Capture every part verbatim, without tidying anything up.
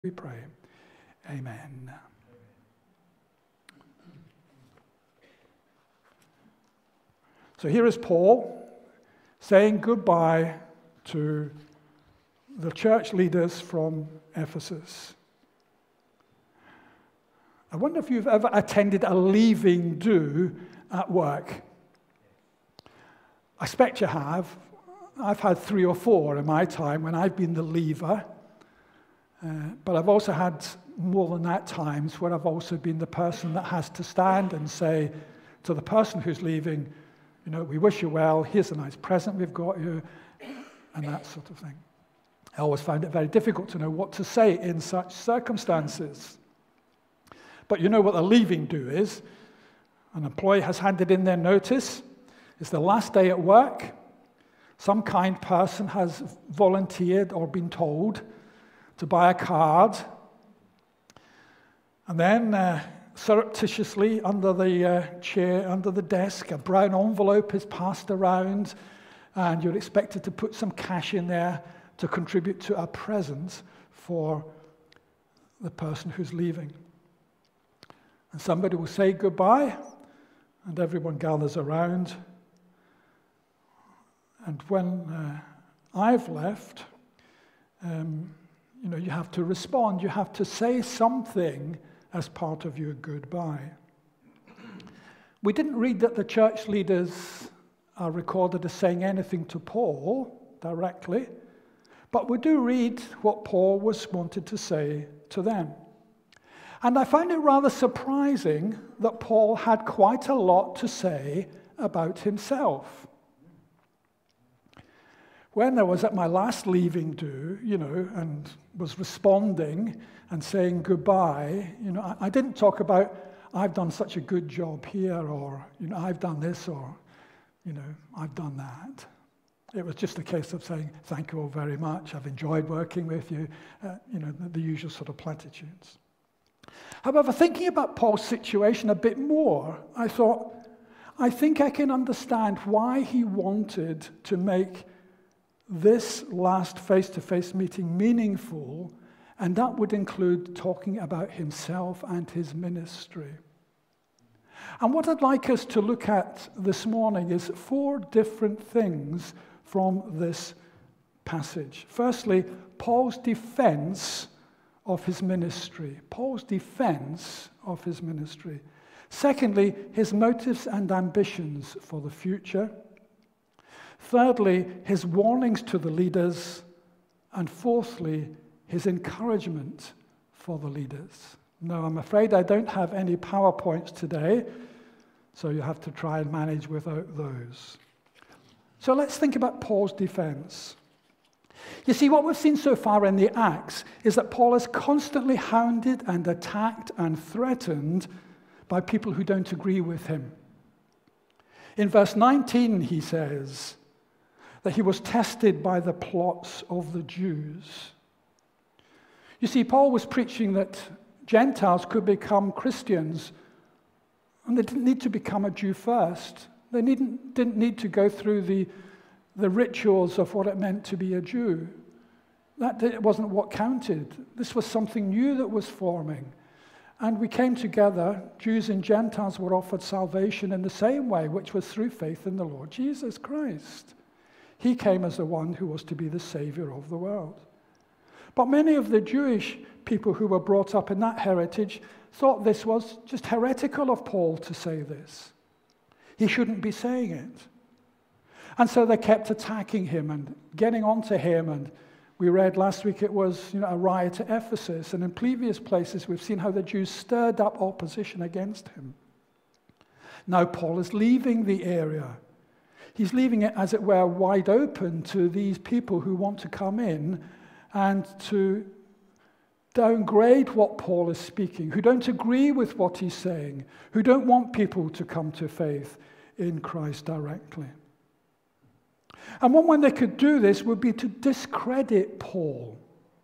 We pray. Amen. So here is Paul saying goodbye to the church leaders from Ephesus. I wonder if you've ever attended a leaving do at work. I expect you have. I've had three or four in my time when I've been the leaver. Uh, but I've also had more than that times where I've also been the person that has to stand and say to the person who's leaving, you know, we wish you well, here's a nice present we've got you, and that sort of thing. I always found it very difficult to know what to say in such circumstances. But you know what the leaving do is. An employee has handed in their notice. It's the last day at work. Some kind person has volunteered or been told to buy a card, and then uh, surreptitiously under the uh, chair, under the desk, a brown envelope is passed around, and you're expected to put some cash in there to contribute to a present for the person who's leaving. And somebody will say goodbye, and everyone gathers around. And when uh, I've left, um, You know, you have to respond. You have to say something as part of your goodbye. We didn't read that the church leaders are recorded as saying anything to Paul directly, but we do read what Paul was wanted to say to them. And I find it rather surprising that Paul had quite a lot to say about himself. When I was at my last leaving do, you know, and was responding and saying goodbye, you know, I, I didn't talk about, I've done such a good job here, or, you know, I've done this, or, you know, I've done that. It was just a case of saying, thank you all very much, I've enjoyed working with you, uh, you know, the, the usual sort of platitudes. However, thinking about Paul's situation a bit more, I thought, I think I can understand why he wanted to make this last face-to-face meeting meaningful, and that would include talking about himself and his ministry. And what I'd like us to look at this morning is four different things from this passage. Firstly, Paul's defense of his ministry. Paul's defense of his ministry. Secondly, his motives and ambitions for the future. Thirdly, his warnings to the leaders. And fourthly, his encouragement for the leaders. No, I'm afraid I don't have any PowerPoints today, so you have to try and manage without those. So let's think about Paul's defense. You see, what we've seen so far in the Acts is that Paul is constantly hounded and attacked and threatened by people who don't agree with him. In verse nineteen, he says that he was tested by the plots of the Jews. You see, Paul was preaching that Gentiles could become Christians, and they didn't need to become a Jew first. They needn't, didn't need to go through the, the rituals of what it meant to be a Jew. That wasn't what counted. This was something new that was forming. And we came together, Jews and Gentiles were offered salvation in the same way, which was through faith in the Lord Jesus Christ. He came as the one who was to be the Savior of the world. But many of the Jewish people who were brought up in that heritage thought this was just heretical of Paul to say this. He shouldn't be saying it. And so they kept attacking him and getting onto him. And we read last week it was, you know, a riot at Ephesus. And in previous places we've seen how the Jews stirred up opposition against him. Now Paul is leaving the area. He's leaving it, as it were, wide open to these people who want to come in and to downgrade what Paul is speaking, who don't agree with what he's saying, who don't want people to come to faith in Christ directly. And one way they could do this would be to discredit Paul,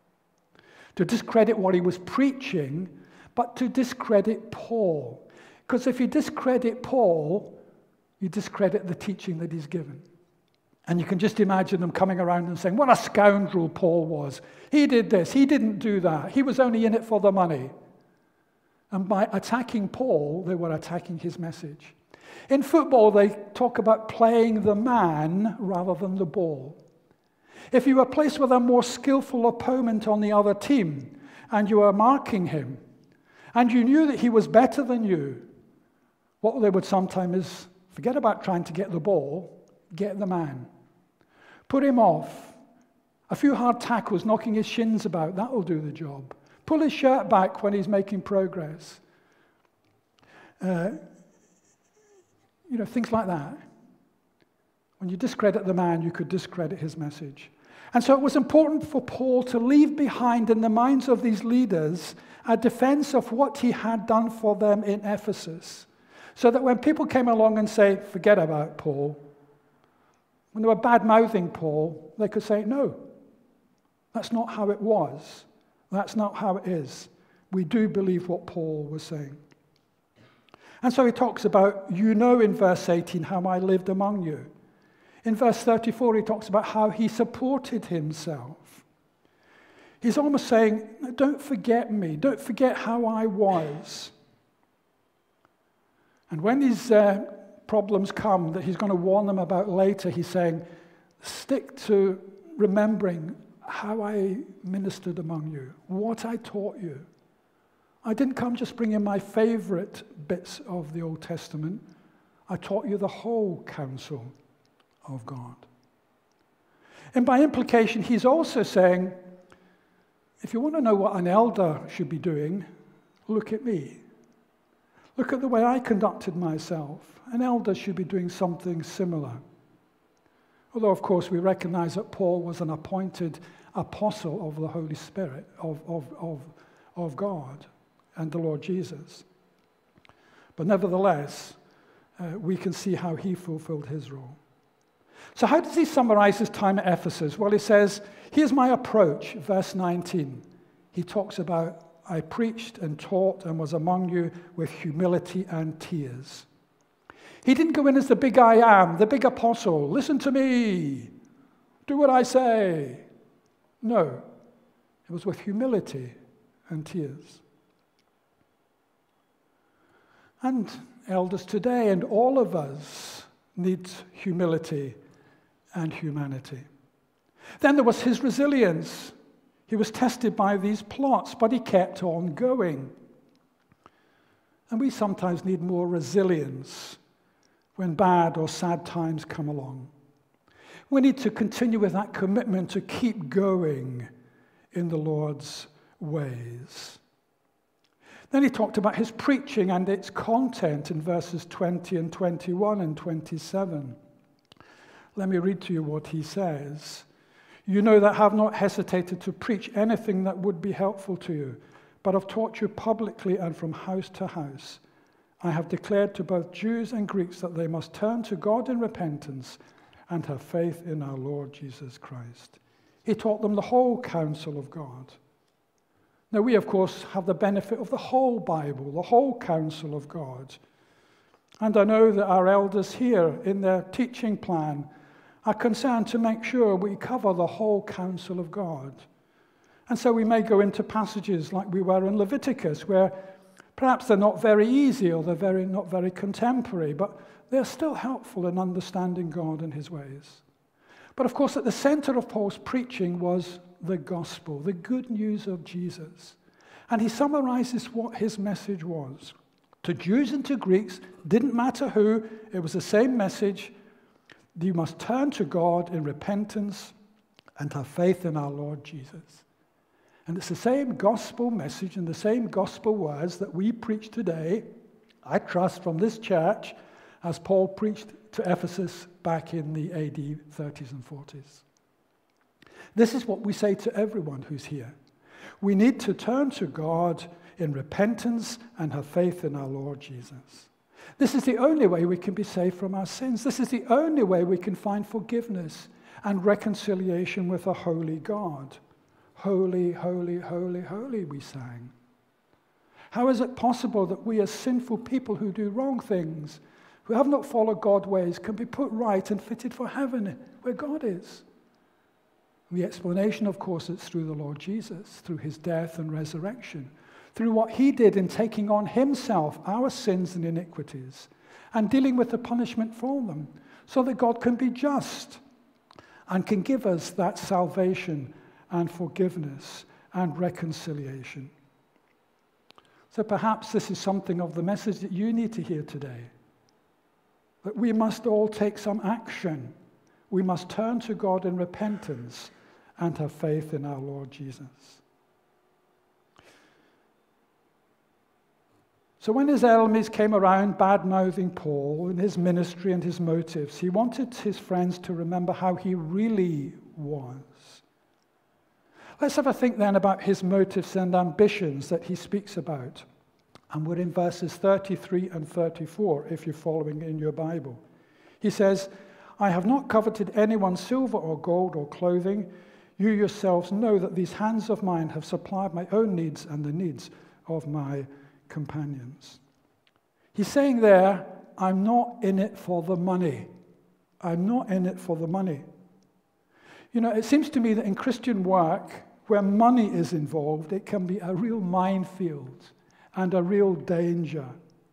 to discredit what he was preaching, but to discredit Paul. Because if you discredit Paul, you discredit the teaching that he's given. And you can just imagine them coming around and saying, what a scoundrel Paul was. He did this, he didn't do that. He was only in it for the money. And by attacking Paul, they were attacking his message. In football, they talk about playing the man rather than the ball. If you were placed with a more skillful opponent on the other team, and you were marking him, and you knew that he was better than you, what they would sometimes is forget about trying to get the ball, get the man. Put him off. A few hard tackles, knocking his shins about, that will do the job. Pull his shirt back when he's making progress. Uh, you know, things like that. When you discredit the man, you could discredit his message. And so it was important for Paul to leave behind in the minds of these leaders a defense of what he had done for them in Ephesus. So that when people came along and say, forget about Paul, when they were bad-mouthing Paul, they could say, no, that's not how it was. That's not how it is. We do believe what Paul was saying. And so he talks about, you know in verse eighteen, how I lived among you. In verse thirty-four, he talks about how he supported himself. He's almost saying, don't forget me. Don't forget how I was. And when these uh, problems come that he's going to warn them about later, he's saying, stick to remembering how I ministered among you, what I taught you. I didn't come just bringing my favorite bits of the Old Testament. I taught you the whole counsel of God. And by implication, he's also saying, if you want to know what an elder should be doing, look at me. Look at the way I conducted myself. An elder should be doing something similar. Although, of course, we recognize that Paul was an appointed apostle of the Holy Spirit, of, of, of, of God and the Lord Jesus. But nevertheless, uh, we can see how he fulfilled his role. So how does he summarize his time at Ephesus? Well, he says, here's my approach, verse nineteen. He talks about, I preached and taught and was among you with humility and tears. He didn't go in as the big I am, the big apostle. Listen to me. Do what I say. No. It was with humility and tears. And elders today and all of us need humility and humanity. Then there was his resilience. He was tested by these plots, but he kept on going. And we sometimes need more resilience when bad or sad times come along. We need to continue with that commitment to keep going in the Lord's ways. Then he talked about his preaching and its content in verses twenty and twenty-one and twenty-seven. Let me read to you what he says. You know that I have not hesitated to preach anything that would be helpful to you, but have taught you publicly and from house to house. I have declared to both Jews and Greeks that they must turn to God in repentance and have faith in our Lord Jesus Christ. He taught them the whole counsel of God. Now we, of course, have the benefit of the whole Bible, the whole counsel of God. And I know that our elders here in their teaching plan are concerned to make sure we cover the whole counsel of God. And so we may go into passages like we were in Leviticus, where perhaps they're not very easy or they're very, not very contemporary, but they're still helpful in understanding God and his ways. But of course, at the center of Paul's preaching was the gospel, the good news of Jesus. And he summarizes what his message was. To Jews and to Greeks, didn't matter who, it was the same message. You must turn to God in repentance and have faith in our Lord Jesus. And it's the same gospel message and the same gospel words that we preach today, I trust, from this church, as Paul preached to Ephesus back in the A D thirties and forties. This is what we say to everyone who's here. We need to turn to God in repentance and have faith in our Lord Jesus. This is the only way we can be saved from our sins. This is the only way we can find forgiveness and reconciliation with a holy God. Holy, holy, holy, holy, we sang. How is it possible that we as sinful people who do wrong things, who have not followed God's ways can be put right and fitted for heaven, where God is. The explanation, of course, is through the Lord Jesus, through his death and resurrection, through what he did in taking on himself our sins and iniquities and dealing with the punishment for them, so that God can be just and can give us that salvation and forgiveness and reconciliation. So perhaps this is something of the message that you need to hear today, that we must all take some action. We must turn to God in repentance and have faith in our Lord Jesus. So when his enemies came around bad-mouthing Paul and his ministry and his motives, he wanted his friends to remember how he really was. Let's have a think then about his motives and ambitions that he speaks about. And we're in verses thirty-three and thirty-four, if you're following in your Bible. He says, I have not coveted anyone's silver or gold or clothing. You yourselves know that these hands of mine have supplied my own needs and the needs of my companions. He's saying there, I'm not in it for the money. I'm not in it for the money. You know, it seems to me that in Christian work, where money is involved, it can be a real minefield and a real danger.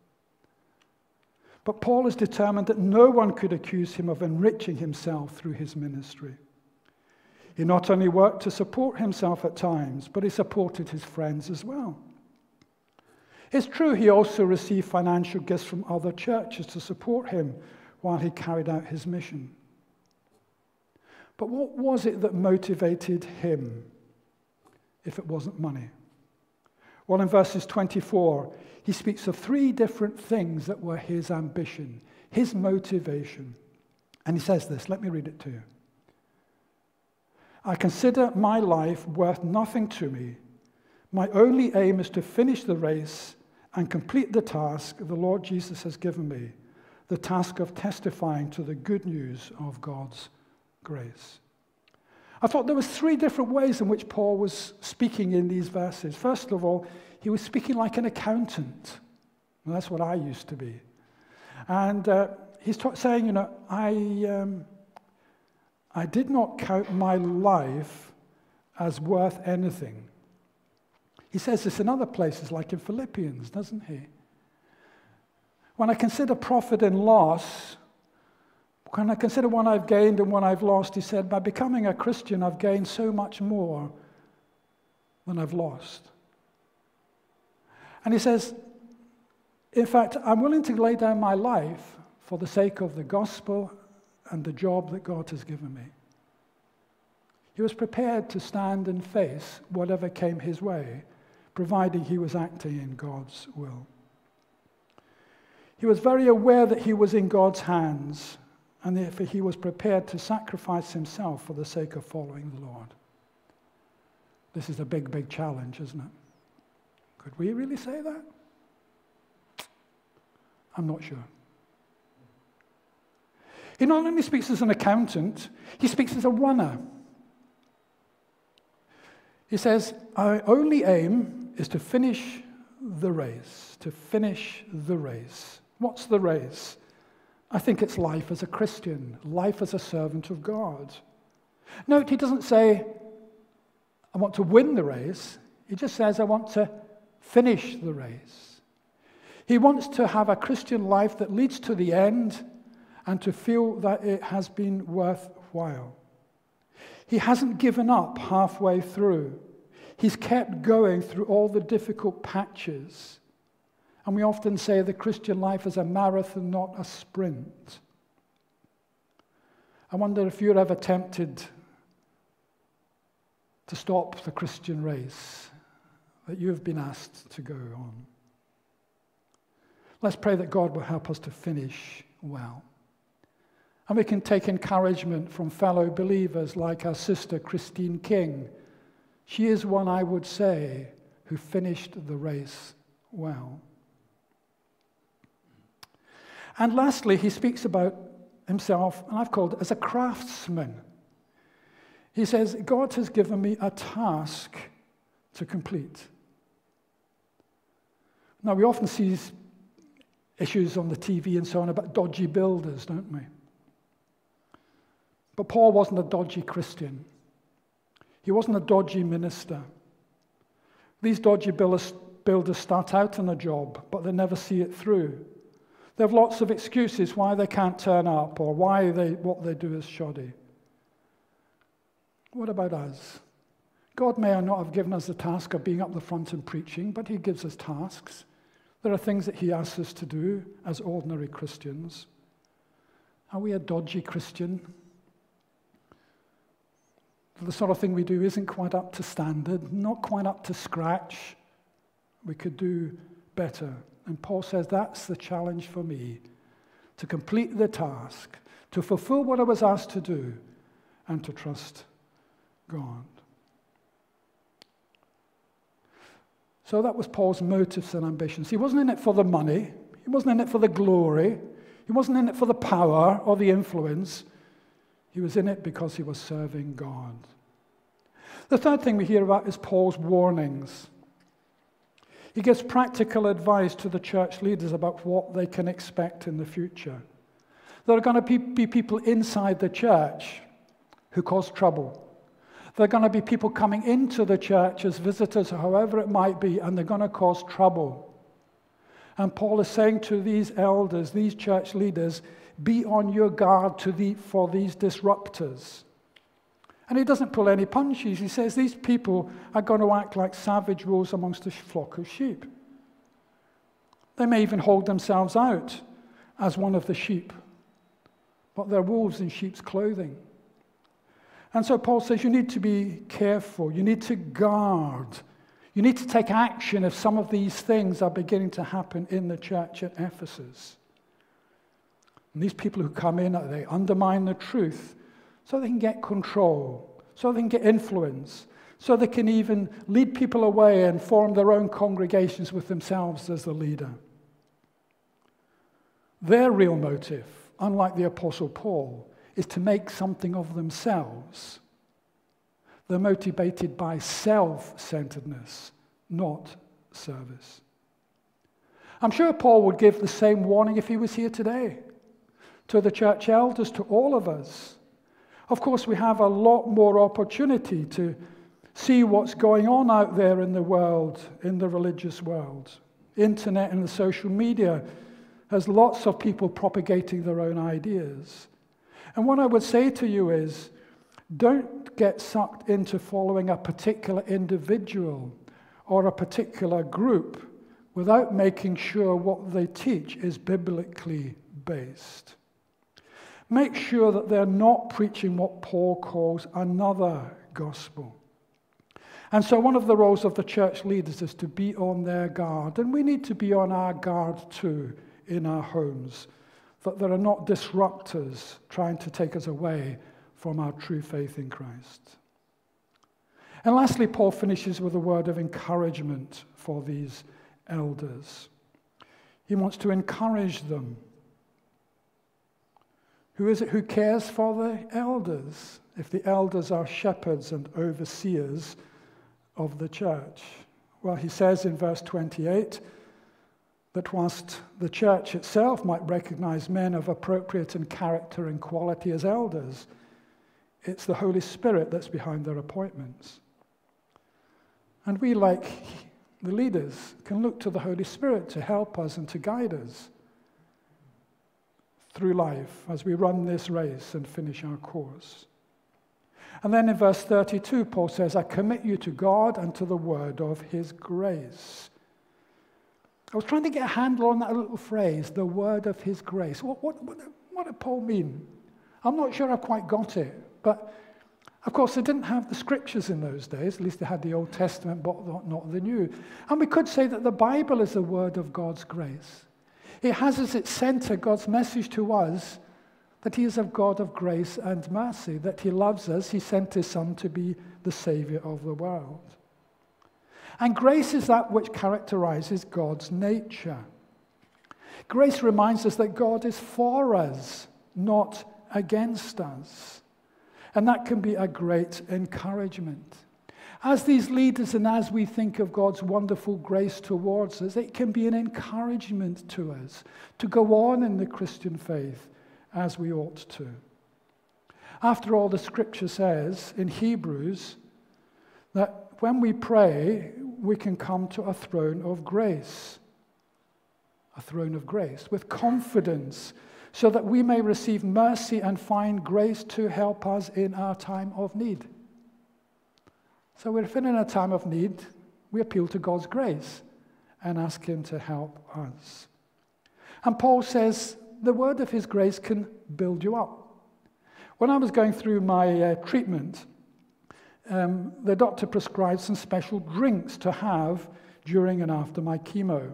But Paul is determined that no one could accuse him of enriching himself through his ministry. He not only worked to support himself at times, but he supported his friends as well. It's true he also received financial gifts from other churches to support him while he carried out his mission. But what was it that motivated him, if it wasn't money? Well, in verses twenty-four, he speaks of three different things that were his ambition, his motivation. And he says this, let me read it to you. I consider my life worth nothing to me. My only aim is to finish the race and complete the task the Lord Jesus has given me, the task of testifying to the good news of God's grace. I thought there was three different ways in which Paul was speaking in these verses. First of all, he was speaking like an accountant. Well, that's what I used to be. And uh, he's ta- saying, you know, I, um, I did not count my life as worth anything. He says this in other places, like in Philippians, doesn't he? When I consider profit and loss, when I consider what I've gained and what I've lost, he said, by becoming a Christian, I've gained so much more than I've lost. And he says, in fact, I'm willing to lay down my life for the sake of the gospel and the job that God has given me. He was prepared to stand and face whatever came his way, providing he was acting in God's will. He was very aware that he was in God's hands, and therefore he was prepared to sacrifice himself for the sake of following the Lord. This is a big, big challenge, isn't it? Could we really say that? I'm not sure. He not only speaks as an accountant, he speaks as a runner. He says, our only aim is to finish the race, to finish the race. What's the race? I think it's life as a Christian, life as a servant of God. Note, he doesn't say, I want to win the race. He just says, I want to finish the race. He wants to have a Christian life that leads to the end and to feel that it has been worthwhile. He hasn't given up halfway through. He's kept going through all the difficult patches. And we often say the Christian life is a marathon, not a sprint. I wonder if you're ever tempted to stop the Christian race that you've been asked to go on. Let's pray that God will help us to finish well. And we can take encouragement from fellow believers like our sister Christine King. She is one, I would say, who finished the race well. And lastly, he speaks about himself, and I've called it as a craftsman. He says, God has given me a task to complete. Now, we often see issues on the T V and so on about dodgy builders, don't we? But Paul wasn't a dodgy Christian. He wasn't a dodgy minister. These dodgy builders start out on a job, but they never see it through. They have lots of excuses why they can't turn up or why they, what they do is shoddy. What about us? God may not have given us the task of being up the front and preaching, but he gives us tasks. There are things that he asks us to do as ordinary Christians. Are we a dodgy Christian? The sort of thing we do isn't quite up to standard, not quite up to scratch. We could do better. And Paul says that's the challenge for me, to complete the task, to fulfill what I was asked to do, and to trust God. So that was Paul's motives and ambitions. He wasn't in it for the money. He wasn't in it for the glory. He wasn't in it for the power or the influence. He was in it because he was serving God. The third thing we hear about is Paul's warnings. He gives practical advice to the church leaders about what they can expect in the future. There are going to be people inside the church who cause trouble. There are going to be people coming into the church as visitors, or however it might be, and they're going to cause trouble. And Paul is saying to these elders, these church leaders, be on your guard to the, for these disruptors. And he doesn't pull any punches. He says these people are going to act like savage wolves amongst a flock of sheep. They may even hold themselves out as one of the sheep, but they're wolves in sheep's clothing. And so Paul says you need to be careful. You need to guard. You need to take action if some of these things are beginning to happen in the church at Ephesus. And these people who come in, they undermine the truth so they can get control, so they can get influence, so they can even lead people away and form their own congregations with themselves as the leader. Their real motive, unlike the Apostle Paul, is to make something of themselves. They're motivated by self-centeredness, not service. I'm sure Paul would give the same warning if he was here today, to the church elders, to all of us. Of course, we have a lot more opportunity to see what's going on out there in the world, in the religious world. Internet and the social media has lots of people propagating their own ideas. And what I would say to you is, don't get sucked into following a particular individual or a particular group without making sure what they teach is biblically based. Make sure that they're not preaching what Paul calls another gospel. And so one of the roles of the church leaders is to be on their guard, and we need to be on our guard too in our homes, that there are not disruptors trying to take us away from our true faith in Christ. And lastly, Paul finishes with a word of encouragement for these elders. He wants to encourage them. Who is it who cares for the elders? If the elders are shepherds and overseers of the church. Well, he says in verse twenty-eight, that whilst the church itself might recognize men of appropriate in character and quality as elders, it's the Holy Spirit that's behind their appointments. And we, like the leaders, can look to the Holy Spirit to help us and to guide us through life as we run this race and finish our course. And then in verse thirty-two, Paul says, I commit you to God and to the word of his grace. I was trying to get a handle on that little phrase, the word of his grace. What, what, what, what did Paul mean? I'm not sure I've quite got it. But, of course, they didn't have the scriptures in those days. At least they had the Old Testament, but not the New. And we could say that the Bible is the word of God's grace. It has as its center God's message to us that he is a God of grace and mercy, that he loves us. He sent his Son to be the Savior of the world. And grace is that which characterizes God's nature. Grace reminds us that God is for us, not against us. And that can be a great encouragement. as these leaders and as we think of God's wonderful grace towards us, it can be an encouragement to us to go on in the Christian faith as we ought to. After all, the scripture says in Hebrews that when we pray, we can come to a throne of grace. A throne of grace with confidence, so that we may receive mercy and find grace to help us in our time of need. So if we're in a time of need, we appeal to God's grace and ask him to help us. And Paul says the word of his grace can build you up. When I was going through my uh, treatment, um, the doctor prescribed some special drinks to have during and after my chemo.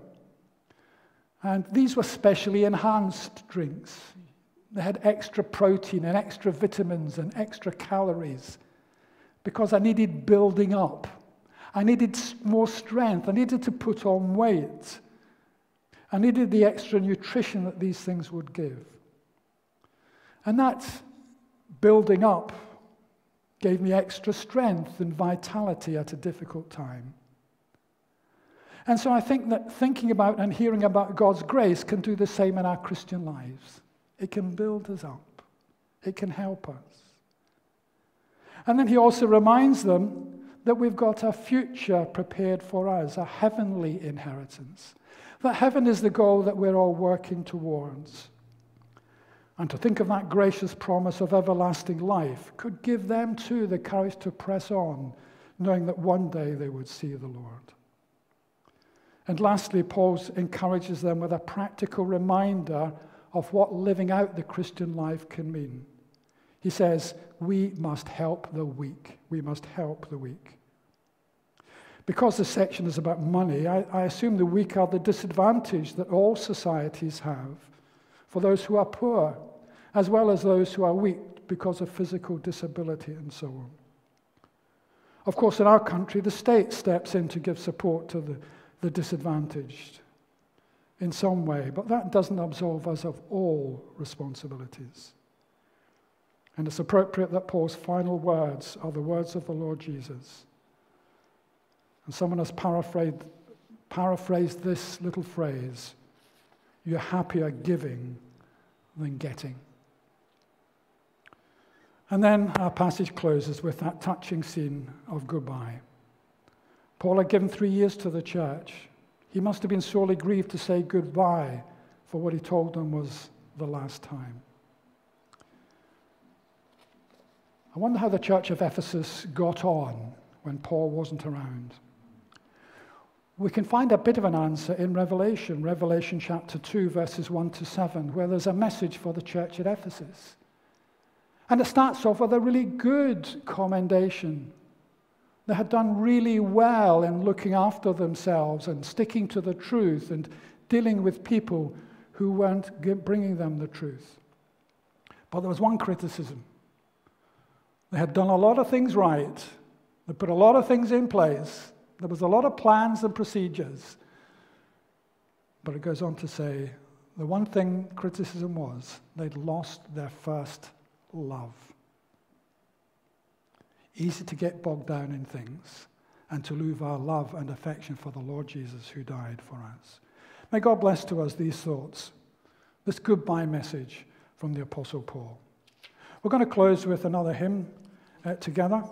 And these were specially enhanced drinks. They had extra protein and extra vitamins and extra calories because I needed building up. I needed more strength. I needed to put on weight. I needed the extra nutrition that these things would give. And that building up gave me extra strength and vitality at a difficult time. And so I think that thinking about and hearing about God's grace can do the same in our Christian lives. It can build us up. It can help us. And then he also reminds them that we've got a future prepared for us, a heavenly inheritance. That heaven is the goal that we're all working towards. And to think of that gracious promise of everlasting life could give them too the courage to press on, knowing that one day they would see the Lord. And lastly, Paul encourages them with a practical reminder of what living out the Christian life can mean. He says, we must help the weak. We must help the weak. Because this section is about money, I, I assume the weak are the disadvantage that all societies have for those who are poor, as well as those who are weak because of physical disability and so on. Of course, in our country, the state steps in to give support to the, the disadvantaged in some way, but that doesn't absolve us of all responsibilities. And it's appropriate that Paul's final words are the words of the Lord Jesus. And someone has paraphrased, paraphrased this little phrase, you're happier giving than getting. And then our passage closes with that touching scene of goodbye. Paul had given three years to the church. He must have been sorely grieved to say goodbye, for what he told them was the last time. I wonder how the church of Ephesus got on when Paul wasn't around. We can find a bit of an answer in Revelation, Revelation chapter two, verses one to seven, where there's a message for the church at Ephesus. And it starts off with a really good commendation. They had done really well in looking after themselves and sticking to the truth and dealing with people who weren't bringing them the truth. But there was one criticism. They had done a lot of things right. They put a lot of things in place. There was a lot of plans and procedures. But it goes on to say, the one thing criticism was, they'd lost their first love. Easy to get bogged down in things and to lose our love and affection for the Lord Jesus who died for us. May God bless to us these thoughts, this goodbye message from the Apostle Paul. We're going to close with another hymn uh, together.